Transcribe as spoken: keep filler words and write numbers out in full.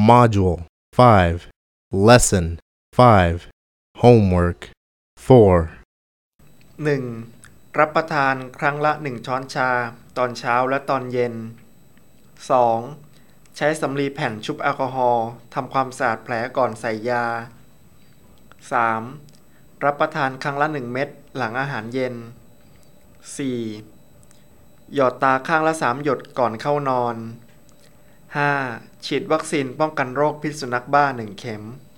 Module five Lesson five Homework four หนึ่งรับประทานครั้งละหนึ่งช้อนชาตอนเช้าและตอนเย็น สองใช้สำลีแผ่นชุบแอลกอฮอล์ทำความสะอาดแผลก่อนใส่ยา สามรับประทานครั้งละหนึ่งเม็ดหลังอาหารเย็น สี่หยอดตาข้างละสามหยดก่อนเข้านอน ห้าฉีดวัคซีนป้องกันโรคพิษสุนัขบ้าหนึ่งเข็ม